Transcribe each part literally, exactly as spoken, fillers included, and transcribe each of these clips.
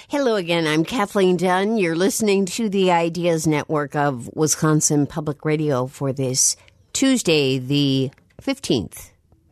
Hello again. I'm Kathleen Dunn. You're listening to the Ideas Network of Wisconsin Public Radio for this Tuesday, the fifteenth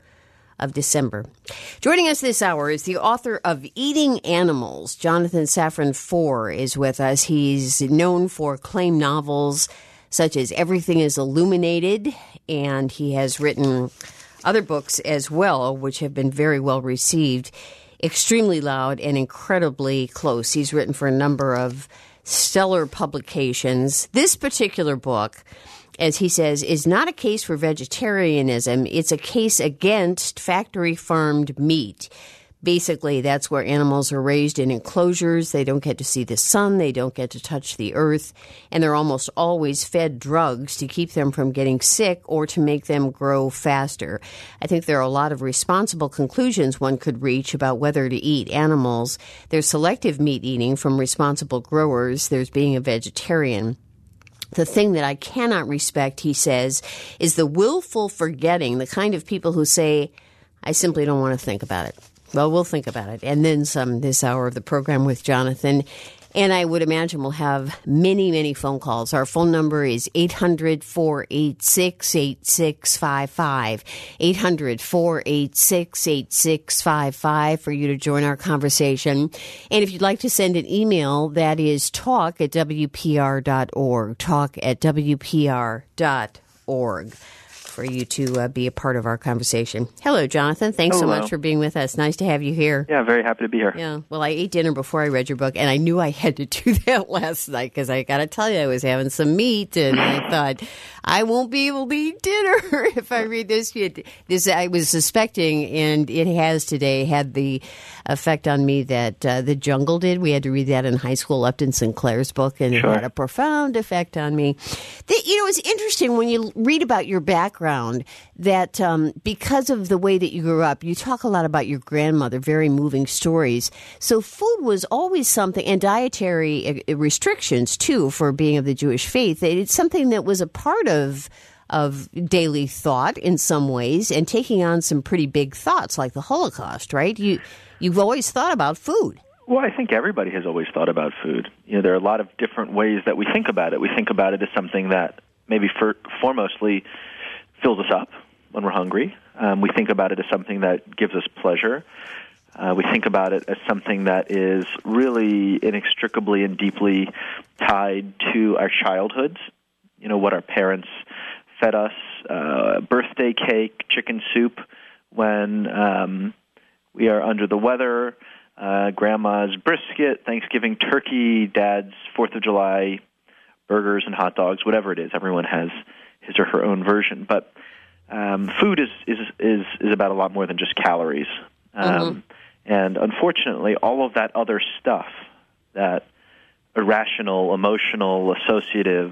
of December. Joining us this hour is the author of Eating Animals. Jonathan Safran Foer is with us. He's known for acclaimed novels such as Everything is Illuminated, and he has written other books as well, which have been very well received. Extremely Loud and Incredibly Close. He's written for a number of stellar publications. This particular book, as he says, is not a case for vegetarianism. It's a case against factory-farmed meat. Basically, that's where animals are raised in enclosures. They don't get to see the sun. They don't get to touch the earth. And they're almost always fed drugs to keep them from getting sick or to make them grow faster. I think there are a lot of responsible conclusions one could reach about whether to eat animals. There's selective meat eating from responsible growers. There's being a vegetarian. The thing that I cannot respect, he says, is the willful forgetting, the kind of people who say, I simply don't want to think about it. Well, we'll think about it. And then some this hour of the program with Jonathan. And I would imagine we'll have many, many phone calls. Our phone number is eight hundred, four eight six, eight six five five. eight hundred, four eight six, eight six five five for you to join our conversation. And if you'd like to send an email, that is talk at w p r dot org. Talk at w p r dot org. For you to uh, be a part of our conversation. Hello, Jonathan. Thanks Hello. so much for being with us. Nice to have you here. Yeah, very happy to be here. Yeah. Well, I ate dinner before I read your book, and I knew I had to do that last night because I got to tell you, I was having some meat, and I thought, I won't be able to eat dinner if I read this. This I was suspecting, and it has today had the effect on me that uh, The Jungle did. We had to read that in high school, Upton Sinclair's book, and Sure. it had a profound effect on me. The, you know, it's interesting when you read about your background that um, because of the way that you grew up, you talk a lot about your grandmother, very moving stories. So food was always something, and dietary uh, restrictions, too, for being of the Jewish faith. It's something that was a part of of daily thought in some ways, and taking on some pretty big thoughts like the Holocaust, right? You, you've always thought about food. Well, I think everybody has always thought about food. You know, there are a lot of different ways that we think about it. We think about it as something that maybe for, foremostly fills us up when we're hungry. Um, we think about it as something that gives us pleasure. Uh, we think about it as something that is really inextricably and deeply tied to our childhoods. You know, what our parents fed us, uh, birthday cake, chicken soup when um, we are under the weather, uh, grandma's brisket, Thanksgiving turkey, dad's Fourth of July burgers and hot dogs, whatever it is. Everyone has his or her own version. But um, food is, is is is about a lot more than just calories. Um, mm-hmm. And unfortunately, all of that other stuff, that irrational, emotional, associative,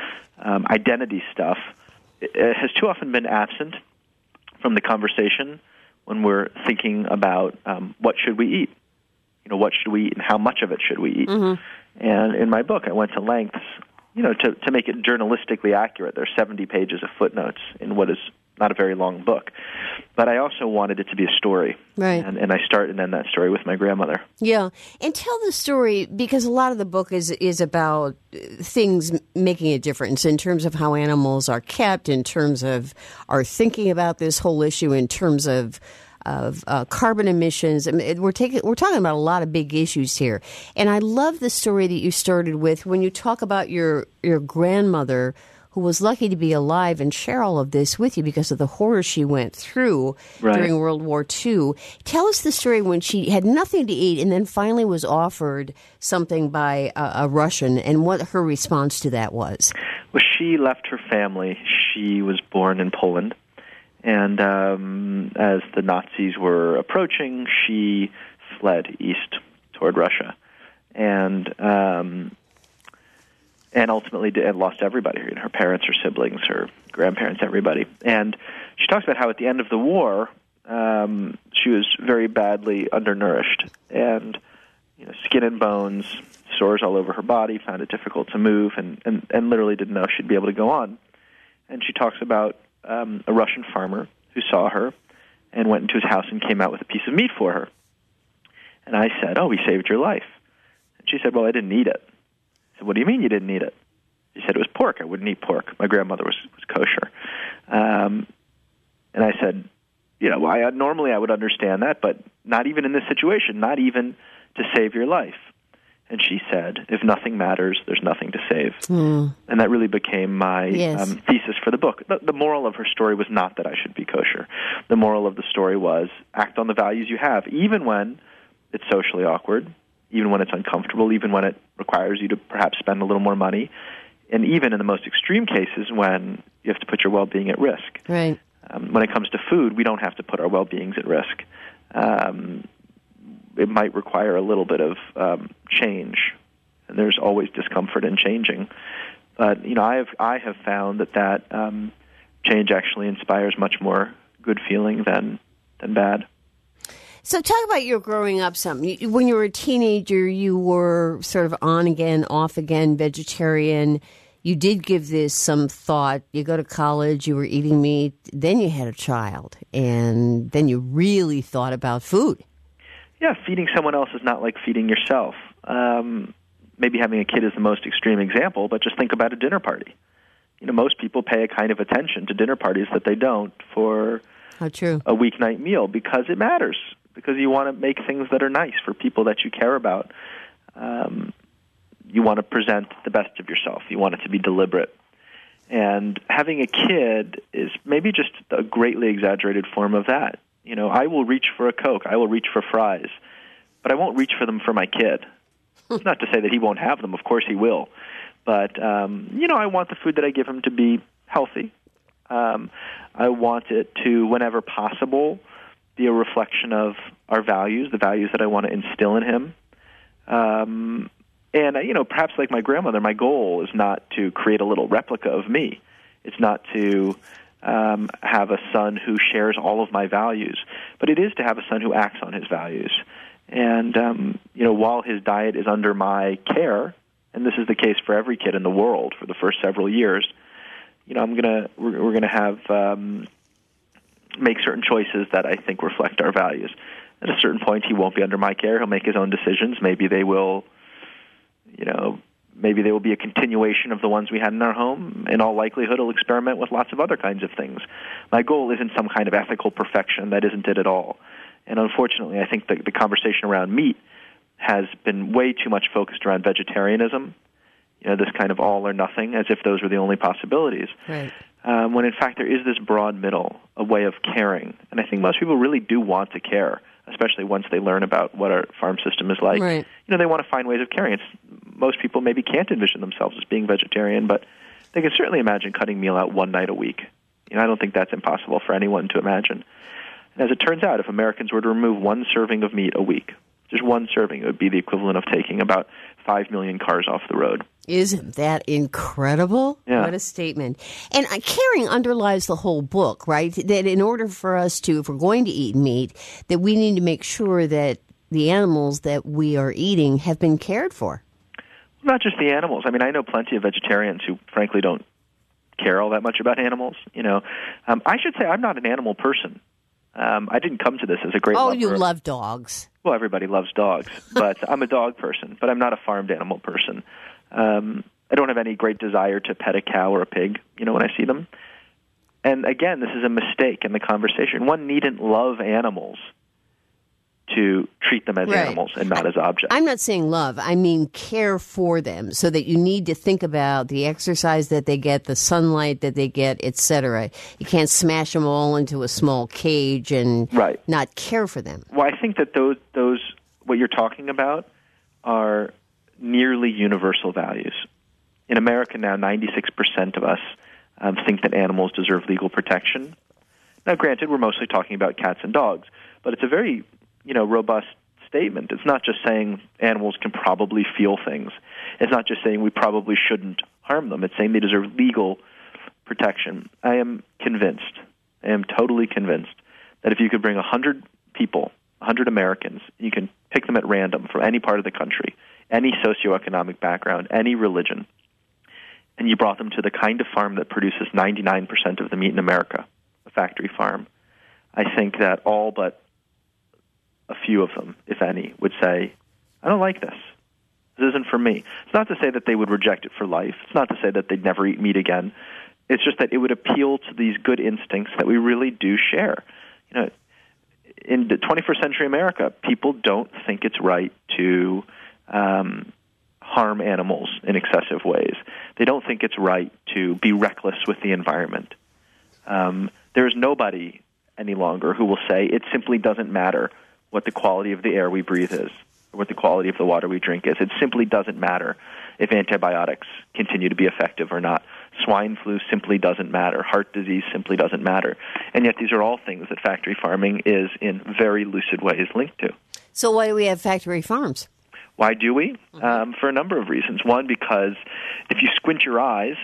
um, identity stuff, it has too often been absent from the conversation when we're thinking about um, what should we eat. You know, what should we eat and how much of it should we eat? Mm-hmm. And in my book, I went to lengths, you know, to, to make it journalistically accurate. There are seventy pages of footnotes in what is not a very long book. But I also wanted it to be a story. Right. And, and I start and end that story with my grandmother. Yeah. And tell the story, because a lot of the book is, is about things making a difference in terms of how animals are kept, in terms of our thinking about this whole issue, in terms of of uh, carbon emissions. I mean, we're taking we're talking about a lot of big issues here. And I love the story that you started with when you talk about your your grandmother, who was lucky to be alive and share all of this with you because of the horror she went through right. during World War Two. Tell us the story when she had nothing to eat and then finally was offered something by a, a Russian, and what her response to that was. Well, she left her family. She was born in Poland. And um, as the Nazis were approaching, she fled east toward Russia. And um, and ultimately did, and lost everybody, her parents, her siblings, her grandparents, everybody. And she talks about how at the end of the war, um, she was very badly undernourished, and you know, skin and bones, sores all over her body, found it difficult to move, and, and, and literally didn't know she'd be able to go on. And she talks about um, a Russian farmer who saw her and went into his house and came out with a piece of meat for her. And I said, "Oh, he saved your life." She said, well, I didn't eat it. I said, what do you mean you didn't eat it? She said, it was pork. I wouldn't eat pork. My grandmother was, was kosher. Um, and I said, you know, I, normally I would understand that, but not even in this situation, not even to save your life. And she said, if nothing matters, there's nothing to save. Mm. And that really became my yes. um, thesis for the book. The, the moral of her story was not that I should be kosher. The moral of the story was act on the values you have, even when it's socially awkward, even when it's uncomfortable, even when it requires you to perhaps spend a little more money, and even in the most extreme cases when you have to put your well-being at risk. Right. Um, when it comes to food, we don't have to put our well-beings at risk. Um, it might require a little bit of um, change, and there's always discomfort in changing. But you know, I have I have found that that um, change actually inspires much more good feeling than than bad. So talk about your growing up some. When you were a teenager, you were sort of on again, off again, vegetarian. You did give this some thought. You go to college, you were eating meat, then you had a child, and then you really thought about food. Yeah, feeding someone else is not like feeding yourself. Um, maybe having a kid is the most extreme example, but just think about a dinner party. You know, most people pay a kind of attention to dinner parties that they don't for How true. a weeknight meal because it matters, because you want to make things that are nice for people that you care about. Um, you want to present the best of yourself. You want it to be deliberate. And having a kid is maybe just a greatly exaggerated form of that. You know, I will reach for a Coke, I will reach for fries, but I won't reach for them for my kid. It's not to say that he won't have them. Of course he will. But, um, you know, I want the food that I give him to be healthy. Um, I want it to, whenever possible, be a reflection of our values, the values that I want to instill in him. Um, and, you know, perhaps like my grandmother, my goal is not to create a little replica of me. It's not to um, have a son who shares all of my values, but it is to have a son who acts on his values. And, um, you know, while his diet is under my care, and this is the case for every kid in the world for the first several years, you know, I'm gonna we're, we're gonna have um, make certain choices that I think reflect our values. At a certain point, he won't be under my care. He'll make his own decisions. Maybe they will, you know, maybe they will be a continuation of the ones we had in our home. In all likelihood, he'll experiment with lots of other kinds of things. My goal isn't some kind of ethical perfection. That isn't it at all. And unfortunately, I think the, the conversation around meat has been way too much focused around vegetarianism, you know, this kind of all or nothing, as if those were the only possibilities. Right. Um, when in fact there is this broad middle, a way of caring. And I think most people really do want to care, especially once they learn about what our farm system is like. Right. You know, they want to find ways of caring. It's, most people maybe can't envision themselves as being vegetarian, but they can certainly imagine cutting meal out one night a week. You know, I don't think that's impossible for anyone to imagine. And as it turns out, if Americans were to remove one serving of meat a week, just one serving, it would be the equivalent of taking about five million cars off the road. Isn't that incredible? Yeah. What a statement. And uh, caring underlies the whole book, right? That in order for us to, if we're going to eat meat, that we need to make sure that the animals that we are eating have been cared for. Not just the animals. I mean, I know plenty of vegetarians who, frankly, don't care all that much about animals. You know, um, I should say I'm not an animal person. Um, I didn't come to this as a great Oh, lover you of, love dogs. Well, everybody loves dogs, but I'm a dog person, but I'm not a farmed animal person. Um, I don't have any great desire to pet a cow or a pig, you know, when I see them. And again, this is a mistake in the conversation. One needn't love animals to treat them as right. animals and not as objects. I'm not saying love. I mean care for them, so that you need to think about the exercise that they get, the sunlight that they get, et cetera. You can't smash them all into a small cage and right. not care for them. Well, I think that those, those what you're talking about are nearly universal values. In America now, ninety-six percent of us um, think that animals deserve legal protection. Now, granted, we're mostly talking about cats and dogs, but it's a very you know, robust statement. It's not just saying animals can probably feel things. It's not just saying we probably shouldn't harm them. It's saying they deserve legal protection. I am convinced, I am totally convinced that if you could bring one hundred people, one hundred Americans, you can pick them at random from any part of the country, any socioeconomic background, any religion, and you brought them to the kind of farm that produces ninety-nine percent of the meat in America, a factory farm, I think that all but a few of them, if any, would say, I don't like this. This different from me. It's not to say that they would reject it for life. It's not to say that they'd never eat meat again. It's just that it would appeal to these good instincts that we really do share. You know, in the twenty-first century America, people don't think it's right to um, harm animals in excessive ways. They don't think it's right to be reckless with the environment. Um, there's nobody any longer who will say it simply doesn't matter what the quality of the air we breathe is or what the quality of the water we drink is. It simply doesn't matter if antibiotics continue to be effective or not. Swine flu simply doesn't matter. Heart disease simply doesn't matter. And yet these are all things that factory farming is in very lucid ways linked to. So why do we have factory farms? Why do we? Mm-hmm. Um, for a number of reasons. One, because if you squint your eyes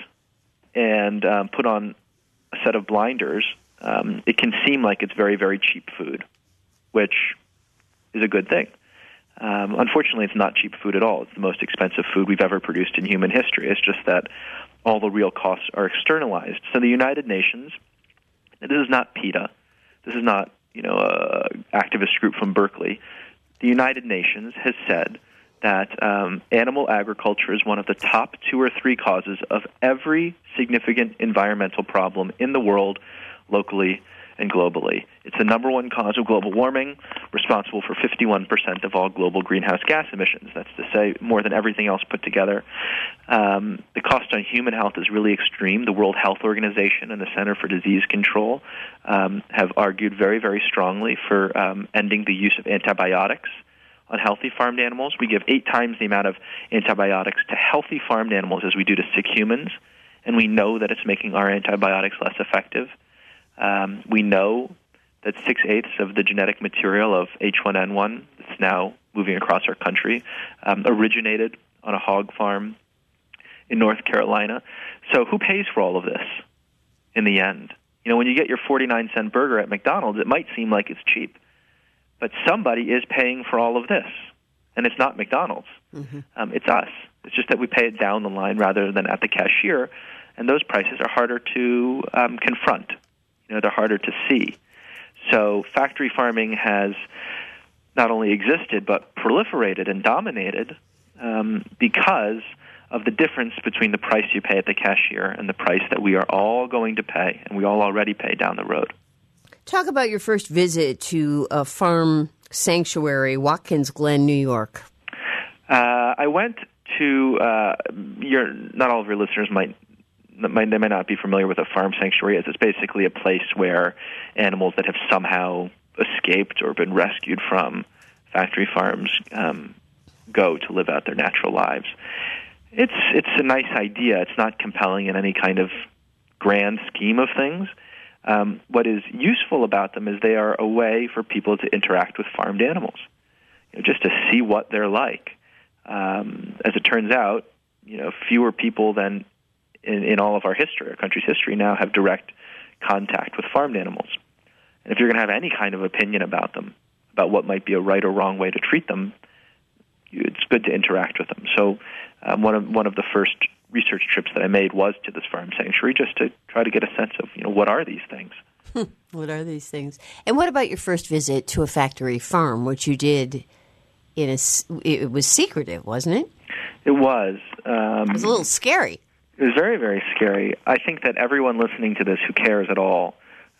and um, put on a set of blinders, um, it can seem like it's very, very cheap food, which is a good thing. Um, unfortunately, it's not cheap food at all. It's the most expensive food we've ever produced in human history. It's just that all the real costs are externalized. So the United Nations, this is not PETA, this is not, you know, an activist group from Berkeley. The United Nations has said that um, animal agriculture is one of the top two or three causes of every significant environmental problem in the world, locally and globally. It's the number one cause of global warming, responsible for fifty-one percent of all global greenhouse gas emissions. That's to say more than everything else put together. Um, the cost on human health is really extreme. The World Health Organization and the Center for Disease Control um, have argued very, very strongly for um, ending the use of antibiotics on healthy farmed animals. We give eight times the amount of antibiotics to healthy farmed animals as we do to sick humans, and we know that it's making our antibiotics less effective. Um, we know that six-eighths of the genetic material of H one N one that's now moving across our country um, originated on a hog farm in North Carolina. So who pays for all of this in the end? You know, when you get your forty-nine cent burger at McDonald's, it might seem like it's cheap. But somebody is paying for all of this, and it's not McDonald's. Mm-hmm. Um, it's us. It's just that we pay it down the line rather than at the cashier, and those prices are harder to um, confront. You know, they're harder to see. So factory farming has not only existed but proliferated and dominated um, because of the difference between the price you pay at the cashier and the price that we are all going to pay, and we all already pay down the road. Talk about your first visit to a farm sanctuary, Watkins Glen, New York. Uh, I went to, uh, your, not all of your listeners might They may not be familiar with a farm sanctuary. It's basically a place where animals that have somehow escaped or been rescued from factory farms um, go to live out their natural lives. It's it's a nice idea. It's not compelling in any kind of grand scheme of things. Um, what is useful about them is they are a way for people to interact with farmed animals, you know, just to see what they're like. Um, as it turns out, you know, fewer people than In, in all of our history, our country's history now, have direct contact with farmed animals. And if you're going to have any kind of opinion about them, about what might be a right or wrong way to treat them, it's good to interact with them. So um, one of one of the first research trips that I made was to this farm sanctuary, just to try to get a sense of, you know, what are these things? What are these things? And what about your first visit to a factory farm, which you did in a, it was secretive, wasn't it? It was. Um, it was a little scary. It was very, very scary. I think that everyone listening to this who cares at all,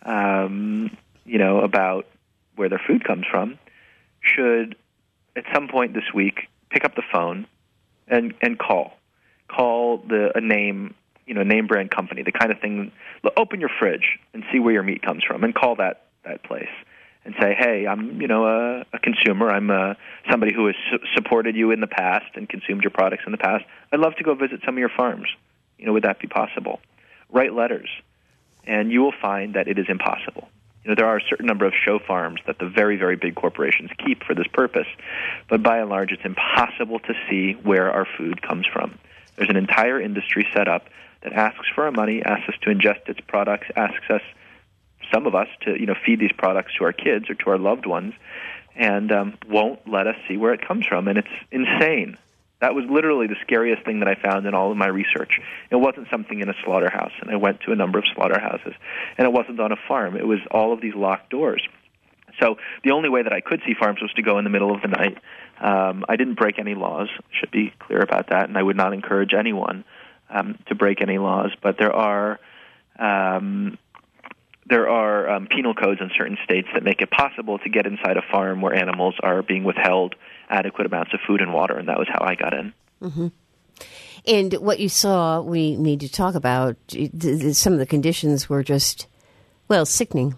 um, you know, about where their food comes from, should, at some point this week, pick up the phone and, and call. Call the a name, you know, name brand company, the kind of thing. Open your fridge and see where your meat comes from, and call that, that place and say, hey, I'm, you know, a, a consumer. I'm a, somebody who has su- supported you in the past and consumed your products in the past. I'd love to go visit some of your farms. You know, would that be possible? Write letters, and you will find that it is impossible. You know, there are a certain number of show farms that the very, very big corporations keep for this purpose, but by and large, it's impossible to see where our food comes from. There's an entire industry set up that asks for our money, asks us to ingest its products, asks us, some of us, to, you know, feed these products to our kids or to our loved ones, and um, won't let us see where it comes from, and it's insane. That was literally the scariest thing that I found in all of my research. It wasn't something in a slaughterhouse, and I went to a number of slaughterhouses, and it wasn't on a farm. It was all of these locked doors. So the only way that I could see farms was to go in the middle of the night Um, I didn't break any laws, should be clear about that, and I would not encourage anyone um, to break any laws. But there are um, there are um, penal codes in certain states that make it possible to get inside a farm where animals are being withheld adequate amounts of food and water, and that was how I got in. Mm-hmm. And what you saw, we need to talk about. Some of the conditions were just, well, sickening.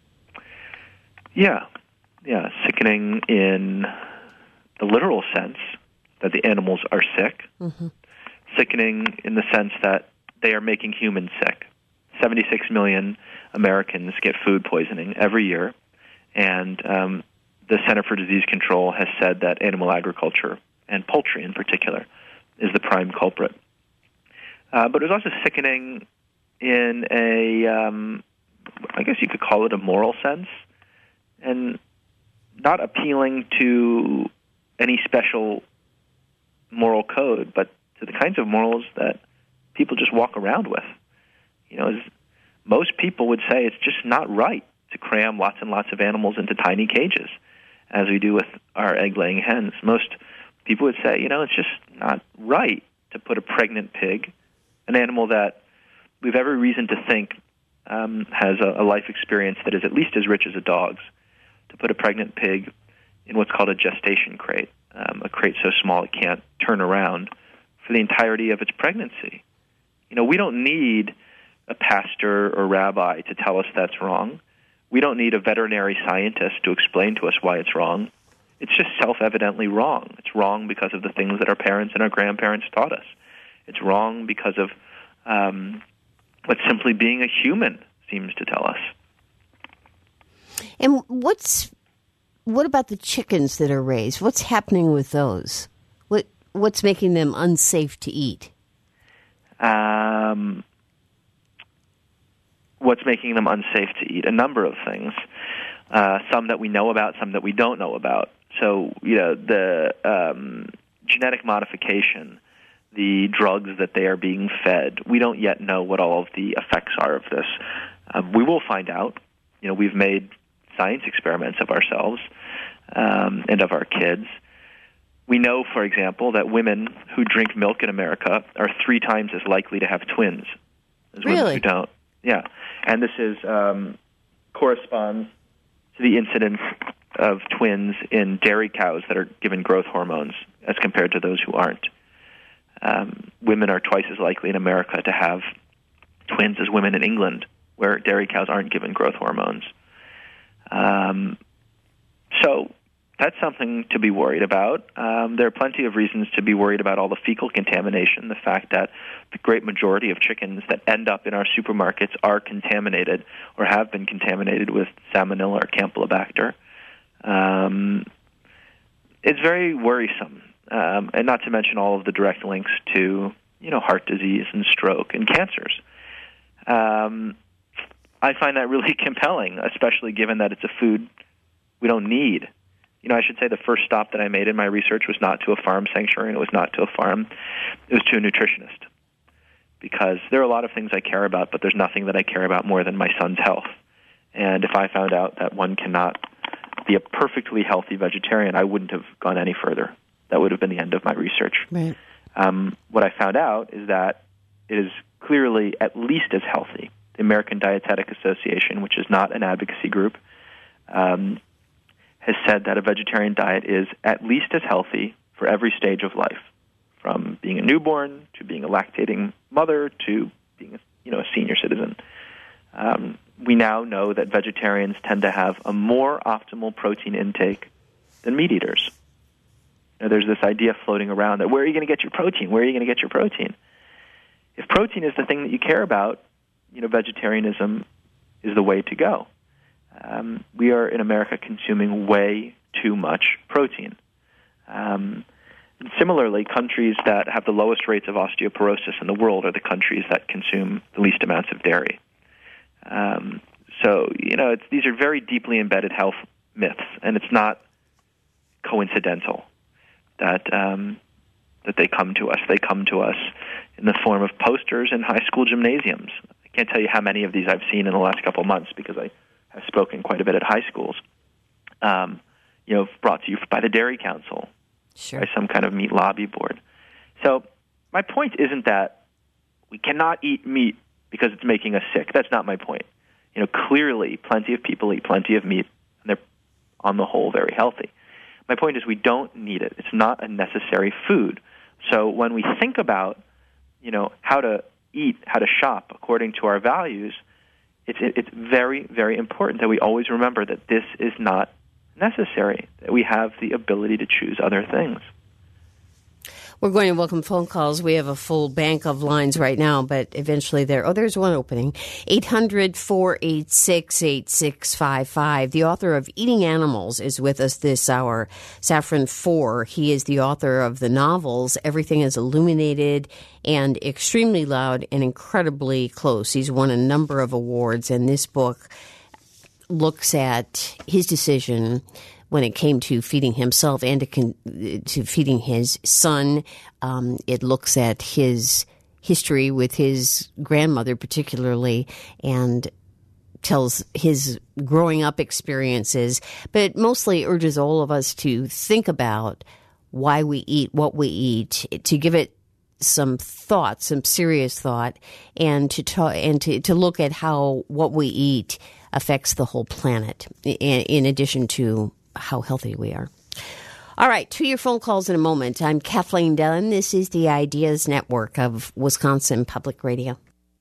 Yeah, yeah, sickening in the literal sense that the animals are sick, mm-hmm. sickening in the sense that they are making humans sick. seventy-six million Americans get food poisoning every year, and um, the Center for Disease Control has said that animal agriculture, and poultry in particular, is the prime culprit. Uh, but it was also sickening in a, um, I guess you could call it a moral sense, and not appealing to any special moral code, but to the kinds of morals that people just walk around with. You know, as most people would say, it's just not right to cram lots and lots of animals into tiny cages, as we do with our egg-laying hens. Most people would say, you know, it's just not right to put a pregnant pig, an animal that we've every reason to think um, has a, a life experience that is at least as rich as a dog's, to put a pregnant pig in what's called a gestation crate, um, a crate so small it can't turn around for the entirety of its pregnancy. You know, we don't need a pastor or rabbi to tell us that's wrong. We don't need a veterinary scientist to explain to us why it's wrong. It's just self-evidently wrong. It's wrong because of the things that our parents and our grandparents taught us. It's wrong because of um, what simply being a human seems to tell us. And what's what about the chickens that are raised? What's happening with those? What what's making them unsafe to eat? Um, what's making them unsafe to eat? A number of things. Uh, some that we know about, some that we don't know about. So, you know, the um, genetic modification, the drugs that they are being fed, we don't yet know what all of the effects are of this. Um, we will find out. You know, we've made science experiments of ourselves um, and of our kids. We know, for example, that women who drink milk in America are three times as likely to have twins as really? women who don't. Yeah, and this is um, corresponds to the incidence of twins in dairy cows that are given growth hormones as compared to those who aren't. Um, women are twice as likely in America to have twins as women in England, where dairy cows aren't given growth hormones. Um, so that's something to be worried about. Um, there are plenty of reasons to be worried about all the fecal contamination, the fact that the great majority of chickens that end up in our supermarkets are contaminated or have been contaminated with Salmonella or Campylobacter. Um, it's very worrisome, um, and not to mention all of the direct links to, you know, heart disease and stroke and cancers. Um, I find that really compelling, especially given that it's a food we don't need. You know, I should say the first stop that I made in my research was not to a farm sanctuary, and it was not to a farm. It was to a nutritionist, because there are a lot of things I care about, but there's nothing that I care about more than my son's health. And if I found out that one cannot be a perfectly healthy vegetarian, I wouldn't have gone any further. That would have been the end of my research. Right. Um, what I found out is that it is clearly at least as healthy. The American Dietetic Association, which is not an advocacy group, um, has said that a vegetarian diet is at least as healthy for every stage of life, from being a newborn to being a lactating mother to being a, you know, a senior citizen. Um, we now know that vegetarians tend to have a more optimal protein intake than meat eaters. You know, there's this idea floating around that where are you going to get your protein? Where are you going to get your protein? If protein is the thing that you care about, you know, vegetarianism is the way to go. Um, we are in America consuming way too much protein. Um, similarly, countries that have the lowest rates of osteoporosis in the world are the countries that consume the least amounts of dairy. Um, so, you know, it's, these are very deeply embedded health myths, and it's not coincidental that um, that they come to us. They come to us in the form of posters in high school gymnasiums. I can't tell you how many of these I've seen in the last couple of months because I have spoken quite a bit at high schools. Um, you know, brought to you by the Dairy Council, sure. by some kind of meat lobby board. So my point isn't that we cannot eat meat because it's making us sick. That's not my point. You know, clearly, plenty of people eat plenty of meat, and they're, on the whole, very healthy. My point is we don't need it. It's not a necessary food. So when we think about, you know, how to eat, how to shop according to our values, it's it's very, very important that we always remember that this is not necessary, that we have the ability to choose other things. We're going to welcome phone calls. We have a full bank of lines right now, but eventually there... Oh, there's one opening. eight hundred, four eight six, eight six five five. The author of Eating Animals is with us this hour. Safran Foer. He is the author of the novels Everything is Illuminated and Extremely Loud and Incredibly Close. He's won a number of awards, and this book looks at his decision when it came to feeding himself and to, con- to feeding his son. Um, it looks at his history with his grandmother particularly and tells his growing up experiences, but mostly urges all of us to think about why we eat what we eat, to give it some thought, some serious thought, and to ta- and to, to look at how what we eat affects the whole planet, in, in addition to how healthy we are. All right, to your phone calls in a moment. I'm Kathleen Dunn. This is the Ideas Network of Wisconsin Public Radio.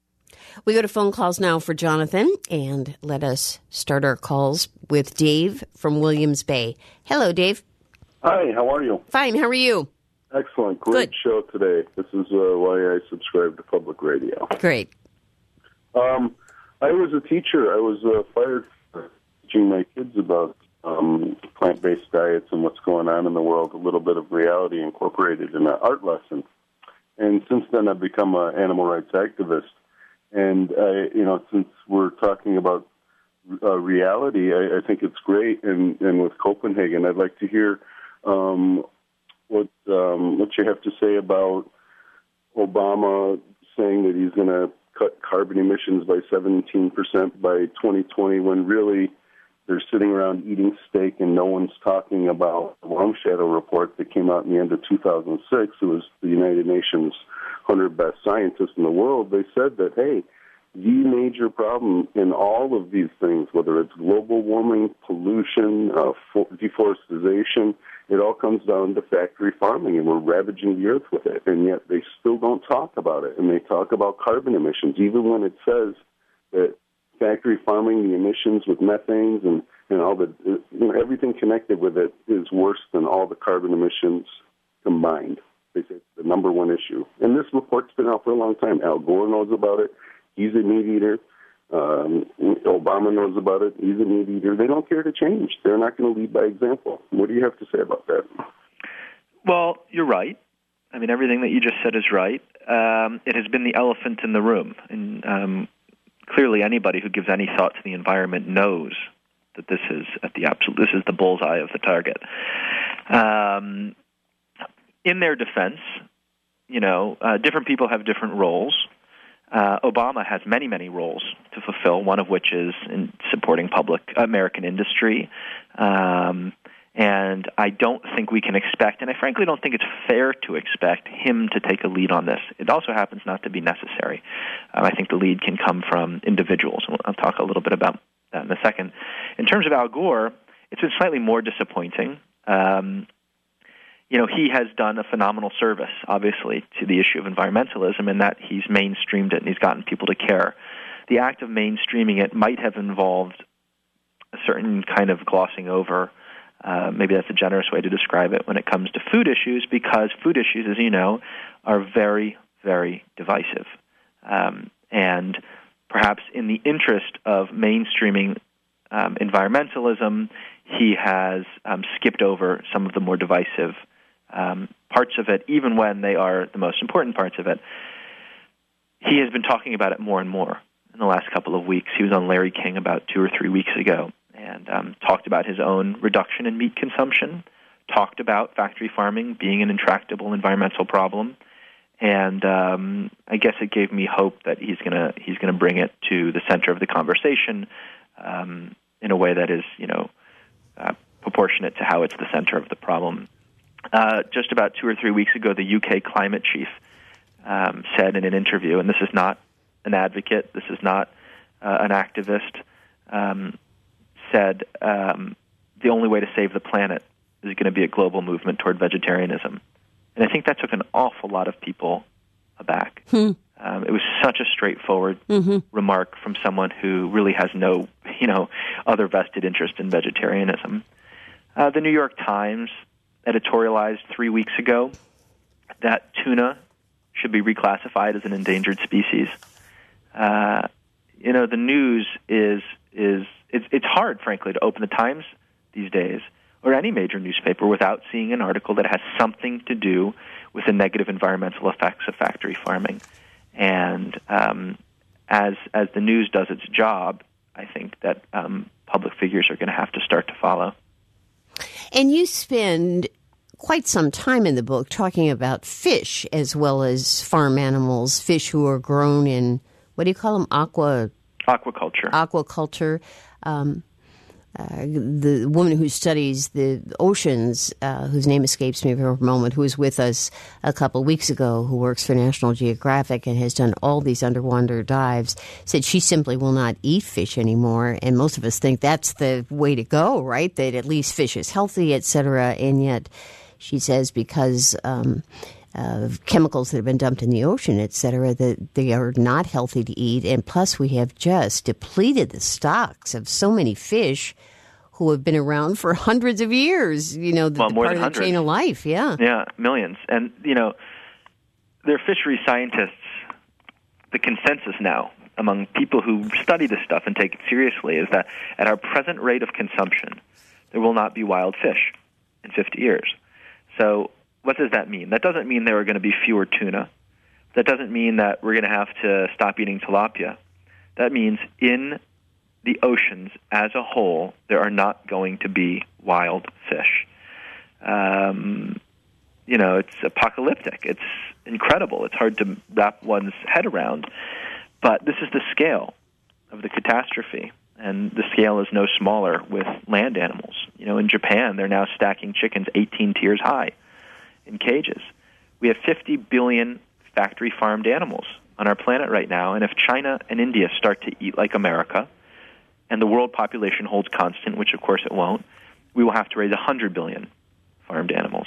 We go to phone calls now for Jonathan, and let us start our calls with Dave from Williams Bay. Hello, Dave. Hi, how are you? Fine, how are you? Excellent. Great Good. show today. This is uh, why I subscribe to public radio. Great. Um, I was a teacher. I was uh, fired for teaching my kids about um, plant-based diets and what's going on in the world, a little bit of reality incorporated in an art lesson. And since then, I've become an animal rights activist. And, uh, you know, since we're talking about uh, reality, I, I think it's great. And, and with Copenhagen, I'd like to hear um, what um, what you have to say about Obama saying that he's going to cut carbon emissions by seventeen percent by twenty twenty, when really they're sitting around eating steak and no one's talking about the Long Shadow report that came out in the end of two thousand six. It was the United Nations one hundred best scientists in the world. They said that, hey, the major problem in all of these things, whether it's global warming, pollution, uh, deforestation, it all comes down to factory farming, and we're ravaging the earth with it. And yet they still don't talk about it. And they talk about carbon emissions, even when it says that factory farming, the emissions with methanes and, and all the, you know, everything connected with it is worse than all the carbon emissions combined. They say it's the number one issue. And this report's been out for a long time. Al Gore knows about it. He's a meat eater. Um, Obama knows about it. He's a meat eater. They don't care to change. They're not going to lead by example. What do you have to say about that? Well, you're right. I mean, everything that you just said is right. Um, it has been the elephant in the room. And um, clearly anybody who gives any thought to the environment knows that this is at the absolute, this is the bullseye of the target. Um, in their defense, you know, uh, different people have different roles. Uh, Obama has many, many roles to fulfill, one of which is in supporting public American industry. Um, and I don't think we can expect, and I frankly don't think it's fair to expect him to take a lead on this. It also happens not to be necessary. Um, I think the lead can come from individuals. I'll talk a little bit about that in a second. In terms of Al Gore, it's been slightly more disappointing. Um, You know, he has done a phenomenal service, obviously, to the issue of environmentalism in that he's mainstreamed it and he's gotten people to care. The act of mainstreaming it might have involved a certain kind of glossing over. Uh, maybe that's a generous way to describe it when it comes to food issues, because food issues, as you know, are very, very divisive. Um, and perhaps in the interest of mainstreaming um, environmentalism, he has um, skipped over some of the more divisive Um, parts of it, even when they are the most important parts of it. He has been talking about it more and more in the last couple of weeks. He was on Larry King about two or three weeks ago and um, talked about his own reduction in meat consumption, talked about factory farming being an intractable environmental problem, and um, I guess it gave me hope that he's gonna he's gonna bring it to the center of the conversation um, in a way that is, you know, uh, proportionate to how it's the center of the problem. Uh, just about two or three weeks ago, the U K climate chief um, said in an interview, and this is not an advocate, this is not uh, an activist, um, said um, the only way to save the planet is going to be a global movement toward vegetarianism. And I think that took an awful lot of people aback. Hmm. Um, it was such a straightforward mm-hmm. remark from someone who really has no, you know, other vested interest in vegetarianism. Uh, the New York Times editorialized three weeks ago that tuna should be reclassified as an endangered species. Uh, you know, the news is is it's, it's hard, frankly, to open the Times these days or any major newspaper without seeing an article that has something to do with the negative environmental effects of factory farming. And um, as as the news does its job, I think that um, public figures are going to have to start to follow. And you spend quite some time in the book talking about fish as well as farm animals, fish who are grown in, what do you call them, aqua... Aquaculture. Aquaculture. Um, uh, the woman who studies the oceans, uh, whose name escapes me for a moment, who was with us a couple of weeks ago, who works for National Geographic and has done all these underwater dives, said she simply will not eat fish anymore. And most of us think that's the way to go, right? That at least fish is healthy, et cetera. And yet, she says, because um, of chemicals that have been dumped in the ocean, et cetera, that they are not healthy to eat. And plus, we have just depleted the stocks of so many fish who have been around for hundreds of years, you know, the, well, the more part than of the hundreds. chain of life, yeah. Yeah, millions. And, you know, there are fishery scientists, the consensus now among people who study this stuff and take it seriously is that at our present rate of consumption, there will not be wild fish in fifty years. So what does that mean? That doesn't mean there are going to be fewer tuna. That doesn't mean that we're going to have to stop eating tilapia. That means in the oceans as a whole, there are not going to be wild fish. Um, you know, it's apocalyptic. It's incredible. It's hard to wrap one's head around. But this is the scale of the catastrophe. And the scale is no smaller with land animals. You know, in Japan, they're now stacking chickens eighteen tiers high in cages. We have fifty billion factory-farmed animals on our planet right now, and if China and India start to eat like America, and the world population holds constant, which of course it won't, we will have to raise one hundred billion farmed animals.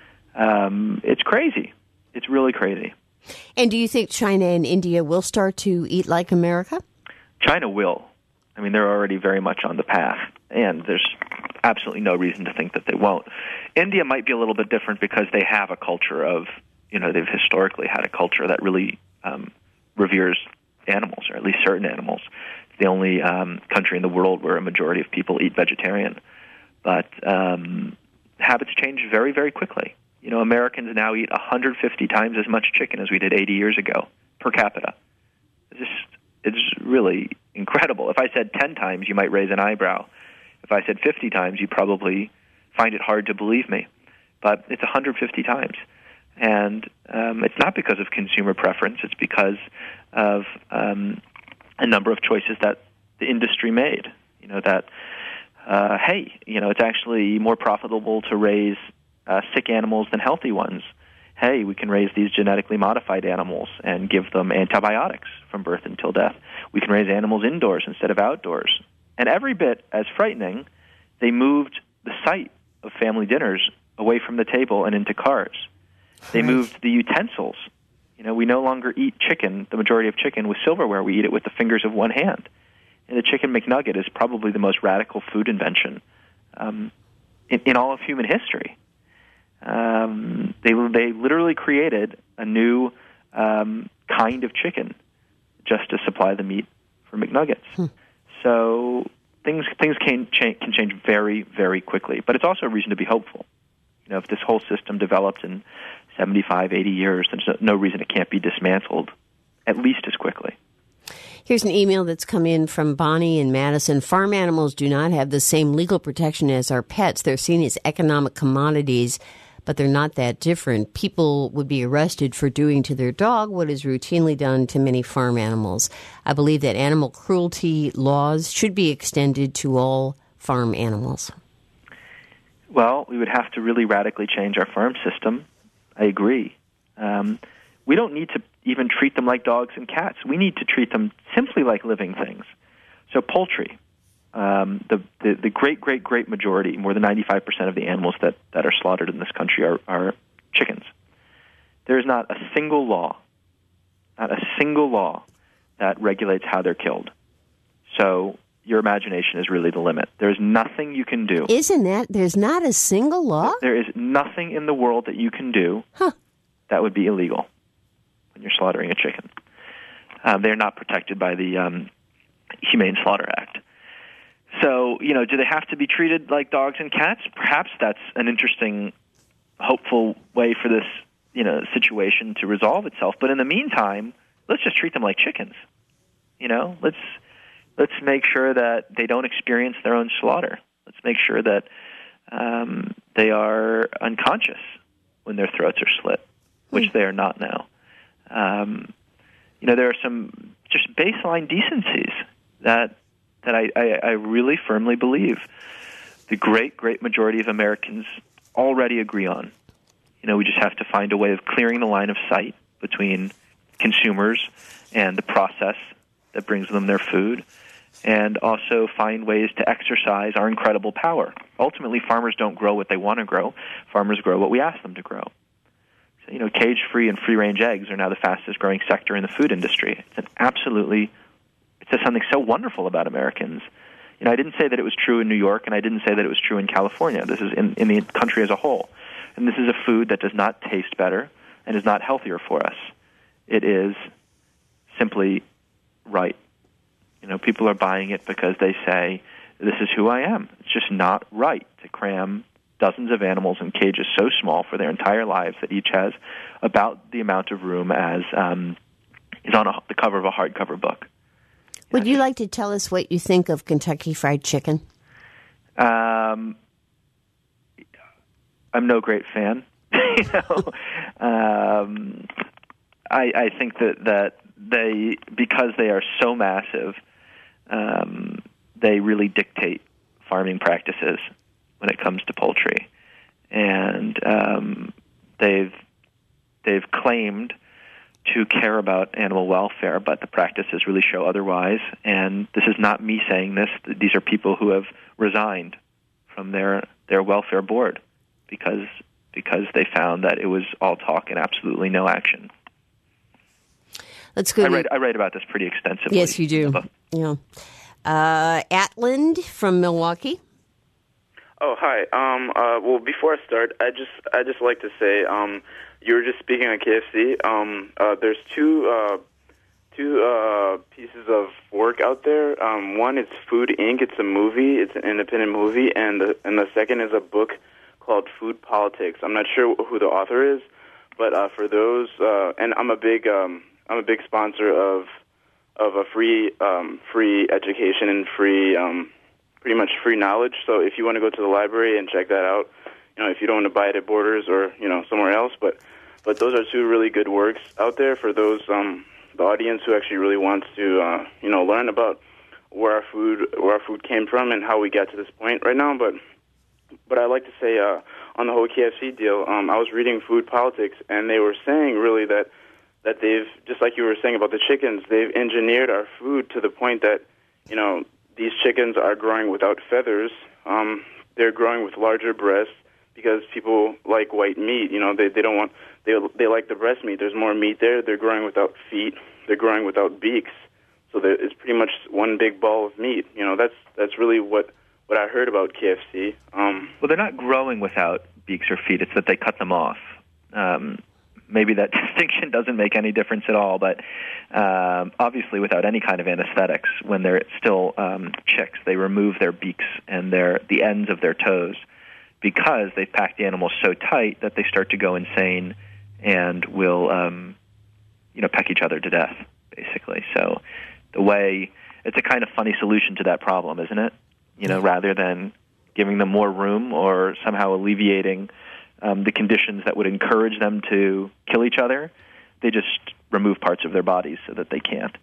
Um, it's crazy. It's really crazy. And do you think China and India will start to eat like America? China will. I mean, they're already very much on the path, and there's absolutely no reason to think that they won't. India might be a little bit different because they have a culture of, you know, they've historically had a culture that really um, reveres animals, or at least certain animals. It's the only um, country in the world where a majority of people eat vegetarian. But um, habits change very, very quickly. You know, Americans now eat one hundred fifty times as much chicken as we did eighty years ago per capita. It's just, it's really incredible. If I said ten times, you might raise an eyebrow. If I said fifty times, you probably find it hard to believe me. But it's one hundred fifty times. And um, it's not because of consumer preference. It's because of um, a number of choices that the industry made. You know, that, uh, hey, you know, it's actually more profitable to raise uh, sick animals than healthy ones. Hey, we can raise these genetically modified animals and give them antibiotics from birth until death. We can raise animals indoors instead of outdoors. And every bit as frightening, they moved the site of family dinners away from the table and into cars. They moved the utensils. You know, we no longer eat chicken, the majority of chicken, with silverware. We eat it with the fingers of one hand. And the Chicken McNugget is probably the most radical food invention um, in, in all of human history. Um, they they literally created a new um, kind of chicken just to supply the meat for McNuggets. Hmm. So things things can change, can change very, very quickly. But it's also a reason to be hopeful. You know, if this whole system developed in seventy-five, eighty years, there's no reason it can't be dismantled at least as quickly. Here's an email that's come in from Bonnie in Madison. Farm animals do not have the same legal protection as our pets. They're seen as economic commodities, but they're not that different. People would be arrested for doing to their dog what is routinely done to many farm animals. I believe that animal cruelty laws should be extended to all farm animals. Well, we would have to really radically change our farm system. I agree. Um, we don't need to even treat them like dogs and cats. We need to treat them simply like living things. So poultry, um, the, the, the great, great, great majority, more than ninety-five percent of the animals that, that are slaughtered in this country are, are chickens. There is not a single law, not a single law that regulates how they're killed. So your imagination is really the limit. There's nothing you can do. Isn't that? There's not a single law? There is nothing in the world that you can do huh. that would be illegal when you're slaughtering a chicken. Uh, they're not protected by the um, Humane Slaughter Act. So, you know, do they have to be treated like dogs and cats? Perhaps that's an interesting, hopeful way for this, you know, situation to resolve itself. But in the meantime, let's just treat them like chickens. You know, let's let's make sure that they don't experience their own slaughter. Let's make sure that um, they are unconscious when their throats are slit, which mm. they are not now. Um, you know, there are some just baseline decencies that that I, I, I really firmly believe the great, great majority of Americans already agree on. You know, we just have to find a way of clearing the line of sight between consumers and the process that brings them their food, and also find ways to exercise our incredible power. Ultimately, farmers don't grow what they want to grow. Farmers grow what we ask them to grow. So, you know, cage-free and free-range eggs are now the fastest-growing sector in the food industry. It's an absolutely, it's something so wonderful about Americans. You know, I didn't say that it was true in New York, and I didn't say that it was true in California. This is in, in the country as a whole. And this is a food that does not taste better and is not healthier for us. It is simply right. You know, people are buying it because they say, this is who I am. It's just not right to cram dozens of animals in cages so small for their entire lives that each has about the amount of room as um, is on a, the cover of a hardcover book. Would you like to tell us what you think of Kentucky Fried Chicken? Um, I'm no great fan. you know, um, I, I think that, that they, because they are so massive, um, they really dictate farming practices when it comes to poultry, and um, they've they've claimed to care about animal welfare, but the practices really show otherwise. And this is not me saying this; these are people who have resigned from their their welfare board because because they found that it was all talk and absolutely no action. Let's go. I to... write I write about this pretty extensively. Yes, you do. Yeah. Uh, Atland from Milwaukee. Oh, hi. Um, uh, well, before I start, I just I just like to say um, you were just speaking on K F C. Um, uh, there's two uh, two uh, pieces of work out there. Um, one is Food Incorporated. It's a movie. It's an independent movie, and the and the second is a book called Food Politics. I'm not sure who the author is, but uh, for those, uh, and I'm a big um, I'm a big sponsor of of a free um, free education and free. Um, pretty much free knowledge. So if you want to go to the library and check that out, you know, if you don't want to buy it at Borders or, you know, somewhere else, but but those are two really good works out there for those, um, the audience who actually really wants to, uh, you know, learn about where our food, where our food came from and how we got to this point right now. But but I like to say uh, on the whole K F C deal, um, I was reading Food Politics, and they were saying really that, that they've, just like you were saying about the chickens, they've engineered our food to the point that, you know, these chickens are growing without feathers. Um, they're growing with larger breasts because people like white meat. You know, they they don't want they they like the breast meat. There's more meat there. They're growing without feet. They're growing without beaks. So there, it's pretty much one big ball of meat. You know, that's that's really what what I heard about K F C. Um, well, they're not growing without beaks or feet. It's that they cut them off. Um, maybe that distinction doesn't make any difference at all, but um, obviously without any kind of anesthetics, when they're still um, chicks, they remove their beaks and their the ends of their toes because they've packed the animals so tight that they start to go insane and will, um, you know, peck each other to death, basically. So the way, it's a kind of funny solution to that problem, isn't it? You know, rather than giving them more room or somehow alleviating Um, the conditions that would encourage them to kill each other, they just remove parts of their bodies so that they can't.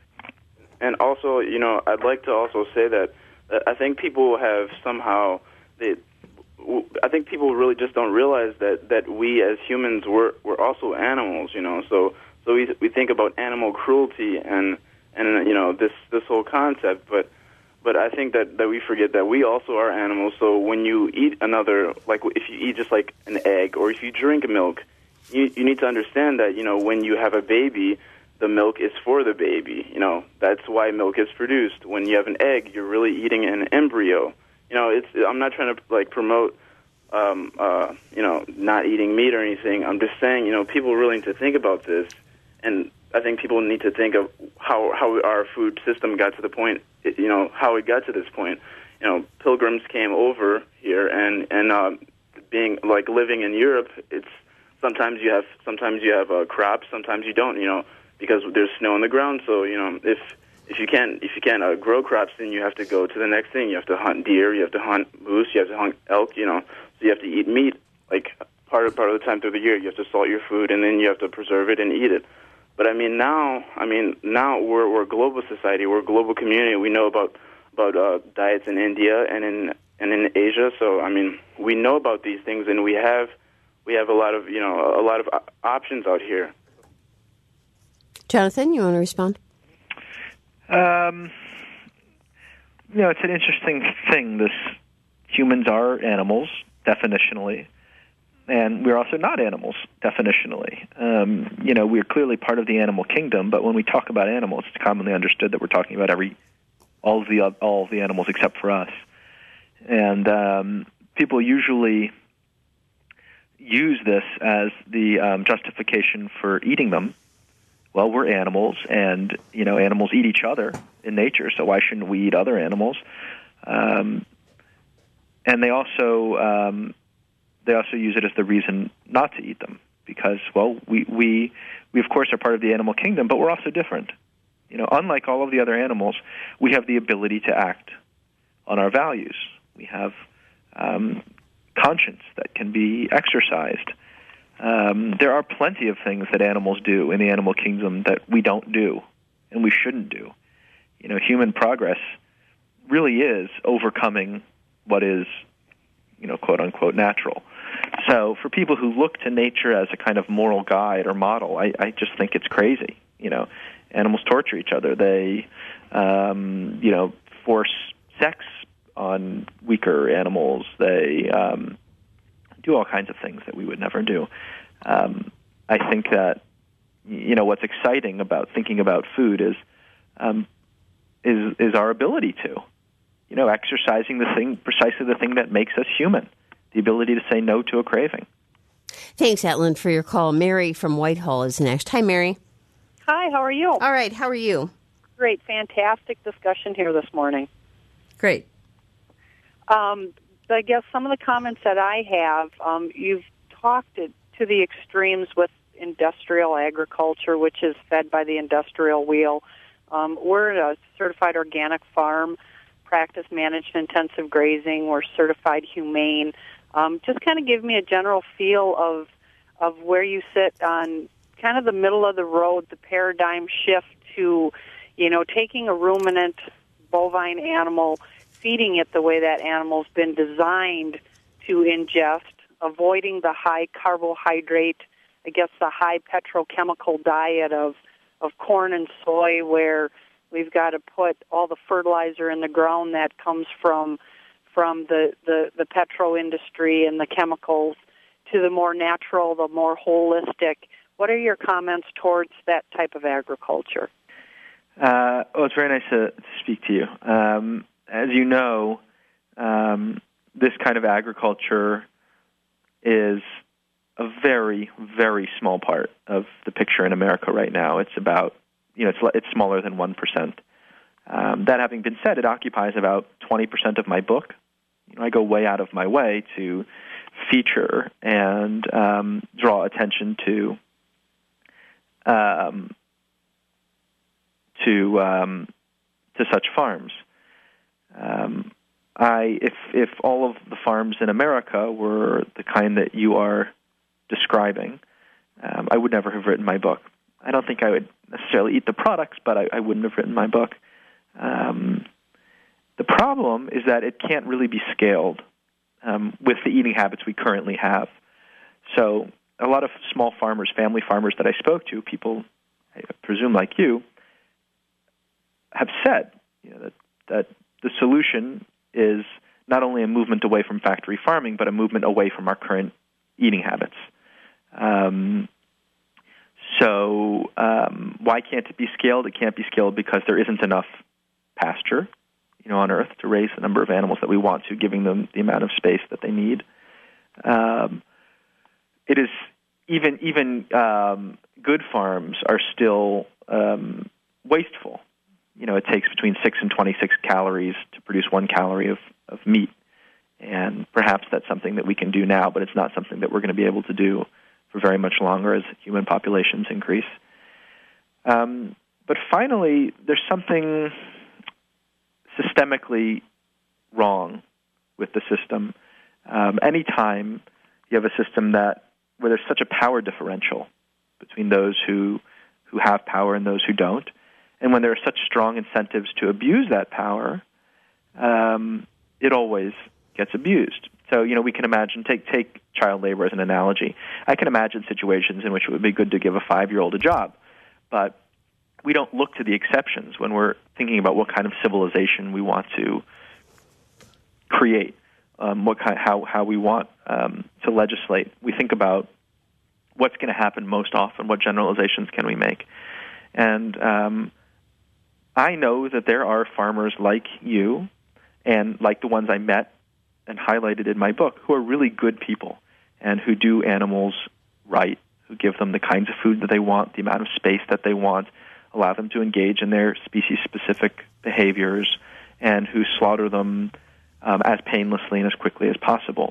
And also, you know, I'd like to also say that, that I think people have somehow, they, w- I think people really just don't realize that, that we as humans we're we're also animals, you know. So so we we think about animal cruelty and and you know this this whole concept, but but I think that, that we forget that we also are animals. So when you eat another, like if you eat just like an egg or if you drink milk, you you need to understand that, you know, when you have a baby, the milk is for the baby. You know, that's why milk is produced. When you have an egg, you're really eating an embryo. You know, it's. I'm not trying to like promote, um, uh, you know, not eating meat or anything. I'm just saying, you know, people really need to think about this, and I think people need to think of how how our food system got to the point. You know, how it got to this point. You know, pilgrims came over here, and and um, being like living in Europe, it's sometimes you have sometimes you have uh, crops, sometimes you don't. You know, because there's snow on the ground. So you know, if If you can't, if you can't uh, grow crops, then you have to go to the next thing. You have to hunt deer, you have to hunt moose, you have to hunt elk. You know, so you have to eat meat like part of part of the time through the year. You have to salt your food, and then you have to preserve it and eat it. But I mean, now, I mean, now we're we're a global society. We're a global community. We know about about uh, diets in India and in and in Asia. So I mean, we know about these things, and we have we have a lot of you know a lot of options out here. Jonathan, you want to respond? Um, you know, it's an interesting thing. This humans are animals, definitionally, and we're also not animals, definitionally. Um, you know, we're clearly part of the animal kingdom, but when we talk about animals, it's commonly understood that we're talking about every all of the all of the animals except for us. And um, people usually use this as the um, justification for eating them. Well, we're animals, and you know, animals eat each other in nature, so why shouldn't we eat other animals? Um, and they also um, they also use it as the reason not to eat them, because well, we, we we of course are part of the animal kingdom, but we're also different. You know, unlike all of the other animals, we have the ability to act on our values. We have um, conscience that can be exercised. Um, there are plenty of things that animals do in the animal kingdom that we don't do and we shouldn't do. You know, human progress really is overcoming what is, you know, quote unquote natural. So for people who look to nature as a kind of moral guide or model, I, I just think it's crazy. You know, animals torture each other. They, um, you know, force sex on weaker animals. They um, do all kinds of things that we would never do. Um, I think that, you know, what's exciting about thinking about food is um, is is our ability to, you know, exercising the thing, precisely the thing that makes us human, the ability to say no to a craving. Thanks, Atlan, for your call. Mary from Whitehall is next. Hi, Mary. Hi, how are you? All right, how are you? Great, fantastic discussion here this morning. Great. Um, I guess some of the comments that I have, um, you've talked it to the extremes with industrial agriculture, which is fed by the industrial wheel. Um, we're a certified organic farm, practice management, intensive grazing. We're certified humane. Um, just kind of give me a general feel of of where you sit on kind of the middle of the road, the paradigm shift to, you know, taking a ruminant bovine animal, feeding it the way that animal's been designed to ingest, avoiding the high carbohydrate, I guess the high petrochemical diet of, of corn and soy, where we've got to put all the fertilizer in the ground that comes from from the, the, the petro industry and the chemicals, to the more natural, the more holistic. What are your comments towards that type of agriculture? Uh, well, it's very nice to, to speak to you. Um, as you know, um, this kind of agriculture is a very, very small part of the picture in America right now. It's about, you know, it's it's smaller than one percent. Um, that having been said, it occupies about twenty percent of my book. You know, I go way out of my way to feature and um, draw attention to um, to um, to such farms. Um, I, if if all of the farms in America were the kind that you are describing, um, I would never have written my book. I don't think I would necessarily eat the products, but I, I wouldn't have written my book. Um, the problem is that it can't really be scaled. um, with the eating habits we currently have. So a lot of small farmers, family farmers that I spoke to, people, I presume like you, have said you know, that, that the solution is not only a movement away from factory farming, but a movement away from our current eating habits. Um, so um, why can't it be scaled? It can't be scaled because there isn't enough pasture, you know, on Earth to raise the number of animals that we want to, giving them the amount of space that they need. Um, it is even even um, good farms are still um, wasteful. You know, it takes between six and twenty-six calories to produce one calorie of, of meat. And perhaps that's something that we can do now, but it's not something that we're going to be able to do for very much longer as human populations increase. Um, but finally, there's something systemically wrong with the system. Um, anytime you have a system that where there's such a power differential between those who who have power and those who don't, and when there are such strong incentives to abuse that power, um, it always gets abused. So, you know, we can imagine, take take child labor as an analogy. I can imagine situations in which it would be good to give a five-year-old a job, but we don't look to the exceptions when we're thinking about what kind of civilization we want to create, um, what kind, how how we want um, to legislate. We think about what's going to happen most often, what generalizations can we make. And um, I know that there are farmers like you and like the ones I met and highlighted in my book who are really good people and who do animals right, who give them the kinds of food that they want, the amount of space that they want, allow them to engage in their species-specific behaviors, and who slaughter them um, as painlessly and as quickly as possible.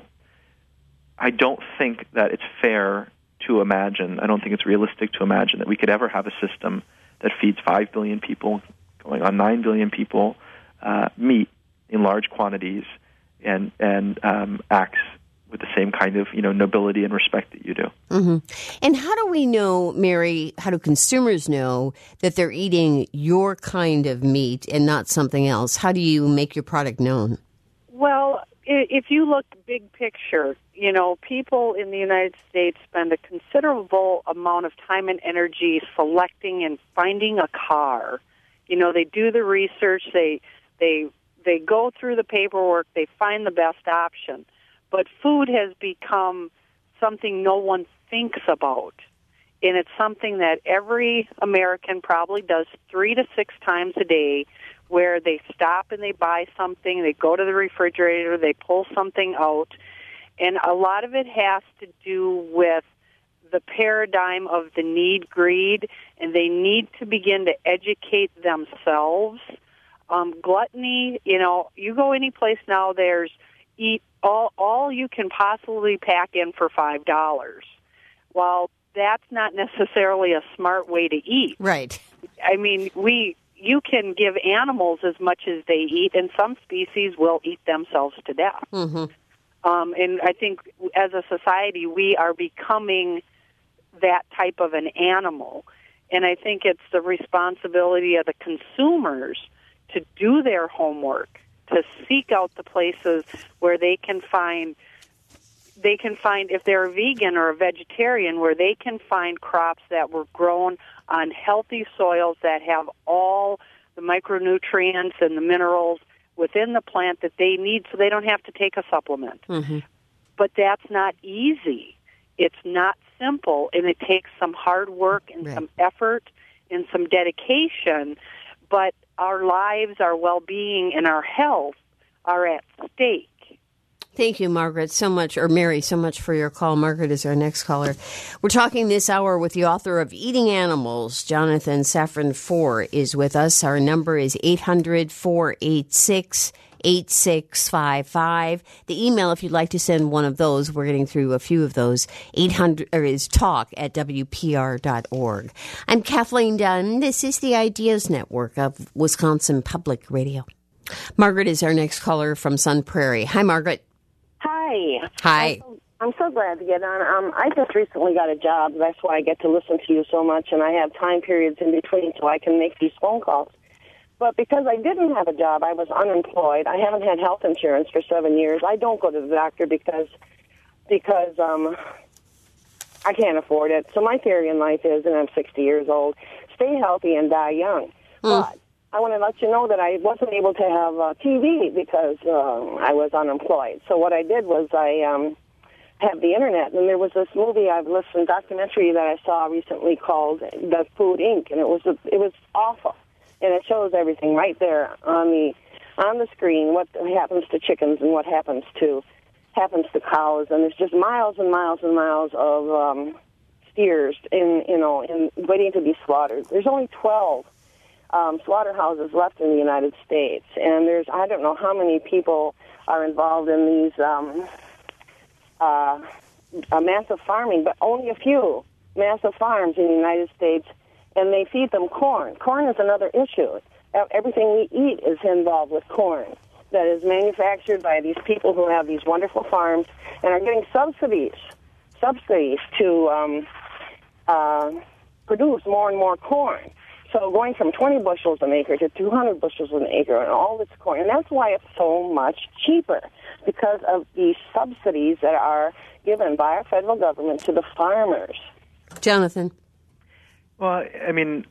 I don't think that it's fair to imagine, I don't think it's realistic to imagine that we could ever have a system that feeds five billion people, going on nine billion people, uh, meat in large quantities and and um, acts with the same kind of, you know, nobility and respect that you do. Mm-hmm. And how do we know, Mary, how do consumers know that they're eating your kind of meat and not something else? How do you make your product known? Well, if you look big picture, you know, people in the United States spend a considerable amount of time and energy selecting and finding a car. You know, they do the research, they they they go through the paperwork, they find the best option. But food has become something no one thinks about. And it's something that every American probably does three to six times a day, where they stop and they buy something, they go to the refrigerator, they pull something out. And a lot of it has to do with the paradigm of the need greed, and they need to begin to educate themselves. Um, gluttony, you know, you go any place now, there's eat all all you can possibly pack in for five dollars. Well, that's not necessarily a smart way to eat. Right. I mean, we you can give animals as much as they eat, and some species will eat themselves to death. Mm-hmm. Um, and I think as a society, we are becoming that type of an animal. And I think it's the responsibility of the consumers to do their homework, to seek out the places where they can find, they can find, if they're a vegan or a vegetarian, where they can find crops that were grown on healthy soils that have all the micronutrients and the minerals within the plant that they need, so they don't have to take a supplement. Mm-hmm. But that's not easy. It's not simple, and it takes some hard work and right. some effort and some dedication, but our lives, our well-being, and our health are at stake. Thank you, Margaret, so much, or Mary, so much for your call. Margaret is our next caller. We're talking this hour with the author of Eating Animals. Jonathan Safran Foer is with us. Our number is eight hundred, four eight six, eight six five five. The email, if you'd like to send one of those, we're getting through a few of those, eight hundred, or is talk at W P R dot org. I'm Kathleen Dunn. This is the Ideas Network of Wisconsin Public Radio. Margaret is our next caller from Sun Prairie. Hi, Margaret. Hi. Hi. I'm so, I'm so glad to get on. Um, I just recently got a job. That's why I get to listen to you so much, and I have time periods in between so I can make these phone calls. But because I didn't have a job, I was unemployed. I haven't had health insurance for seven years. I don't go to the doctor because because um, I can't afford it. So my theory in life is, and I'm sixty years old, stay healthy and die young. Mm. But I want to let you know that I wasn't able to have uh, T V because uh, I was unemployed. So what I did was I um, have the internet, and there was this movie I've listened, documentary that I saw recently called The Food Incorporated, and it was it was awful. And it shows everything right there on the on the screen, what happens to chickens and what happens to happens to cows, and there's just miles and miles and miles of um, steers in you know in waiting to be slaughtered. There's only twelve um, slaughterhouses left in the United States, and there's I don't know how many people are involved in these um, uh, uh, massive farming, but only a few massive farms in the United States. And they feed them corn. Corn is another issue. Everything we eat is involved with corn that is manufactured by these people who have these wonderful farms and are getting subsidies, subsidies to um, uh, produce more and more corn. So going from twenty bushels an acre to two hundred bushels an acre and all this corn. And that's why it's so much cheaper, because of these subsidies that are given by our federal government to the farmers. Jonathan. Well, I mean,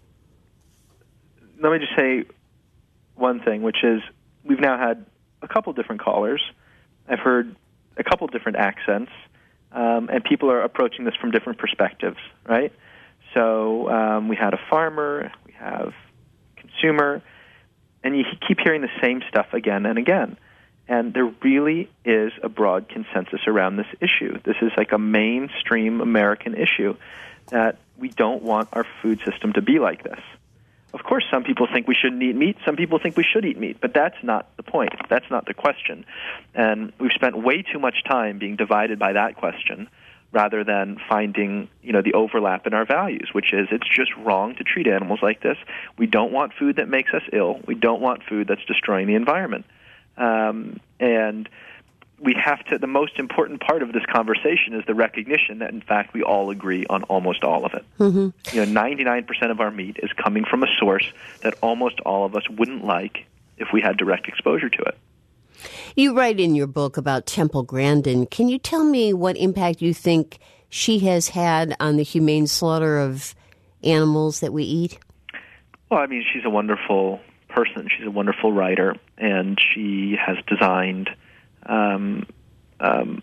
let me just say one thing, which is we've now had a couple different callers. I've heard a couple different accents, um, and people are approaching this from different perspectives, right? So um, we had a farmer, we have consumer, and you keep hearing the same stuff again and again. And there really is a broad consensus around this issue. This is like a mainstream American issue that we don't want our food system to be like this. Of course, some people think we shouldn't eat meat. Some people think we should eat meat. But that's not the point. That's not the question. And we've spent way too much time being divided by that question rather than finding, you know, the overlap in our values, which is it's just wrong to treat animals like this. We don't want food that makes us ill. We don't want food that's destroying the environment. Um, and we have to, the most important part of this conversation is the recognition that, in fact, we all agree on almost all of it. Mm-hmm. You know, ninety-nine percent of our meat is coming from a source that almost all of us wouldn't like if we had direct exposure to it. You write in your book about Temple Grandin. Can you tell me what impact you think she has had on the humane slaughter of animals that we eat? Well, I mean, she's a wonderful person. She's a wonderful writer, and she has designed Um, um,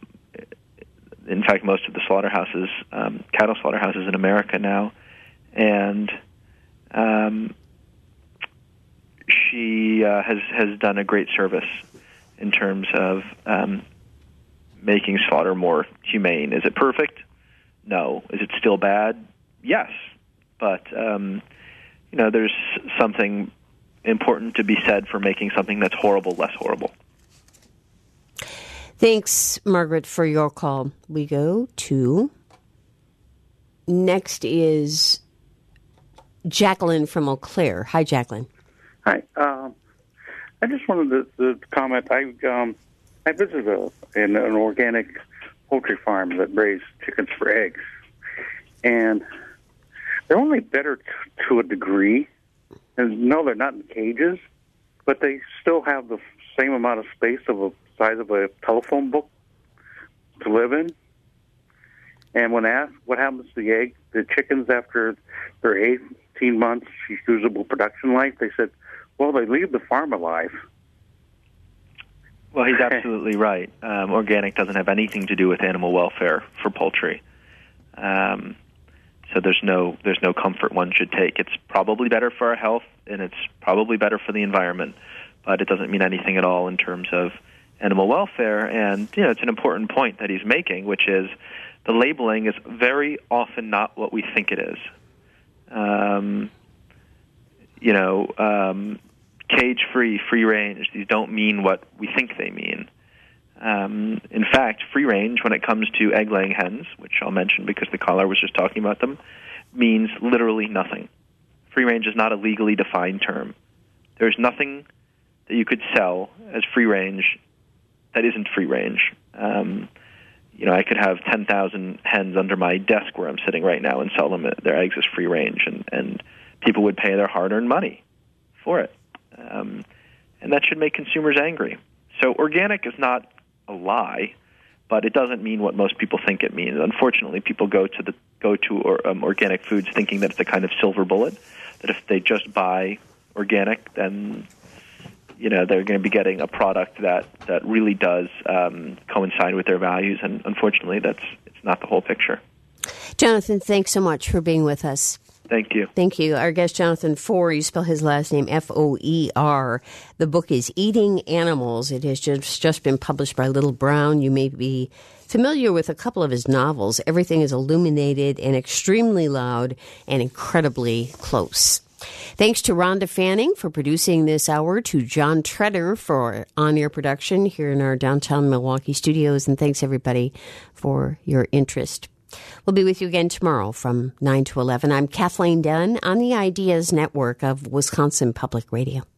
in fact, most of the slaughterhouses, um, cattle slaughterhouses in America now, and um, she uh, has has done a great service in terms of um, making slaughter more humane. Is it perfect? No. Is it still bad? Yes. But um, you know, there's something important to be said for making something that's horrible less horrible. Thanks, Margaret, for your call. We go to, next is Jacqueline from Eau Claire. Hi, Jacqueline. Hi. Um, I just wanted to, to comment. I um, I visited a, an, an organic poultry farm that raised chickens for eggs, and they're only better t- to a degree. And no, they're not in cages, but they still have the same amount of space of a size of a telephone book to live in. And when asked what happens to the egg, the chickens after their eighteen months usable production life, they said, well, they leave the farm alive. Well, he's absolutely right. Um, organic doesn't have anything to do with animal welfare for poultry. Um, so there's no there's no comfort one should take. It's probably better for our health, and it's probably better for the environment, but it doesn't mean anything at all in terms of animal welfare. And you know, it's an important point that he's making, which is the labeling is very often not what we think it is. Um, you know, um, cage-free, free-range, these don't mean what we think they mean. Um, in fact, free-range, when it comes to egg-laying hens, which I'll mention because the caller was just talking about them, means literally nothing. Free-range is not a legally defined term. There's nothing that you could sell as free-range that isn't free-range. Um, you know, I could have ten thousand hens under my desk where I'm sitting right now and sell them their eggs as free-range, and, and people would pay their hard-earned money for it. Um, and that should make consumers angry. So organic is not a lie, but it doesn't mean what most people think it means. Unfortunately, people go to the go to or, um, organic foods thinking that it's a kind of silver bullet, that if they just buy organic, then you know they're going to be getting a product that, that really does um, coincide with their values. And unfortunately, that's it's not the whole picture. Jonathan, thanks so much for being with us. Thank you. Thank you. Our guest, Jonathan Foer, you spell his last name F O E R. The book is Eating Animals. It has just, just been published by Little Brown. You may be familiar with a couple of his novels. Everything is illuminated and extremely loud and incredibly close. Thanks to Rhonda Fanning for producing this hour, to John Treader for on-air production here in our downtown Milwaukee studios, and thanks, everybody, for your interest. We'll be with you again tomorrow from nine to eleven. I'm Kathleen Dunn on the Ideas Network of Wisconsin Public Radio.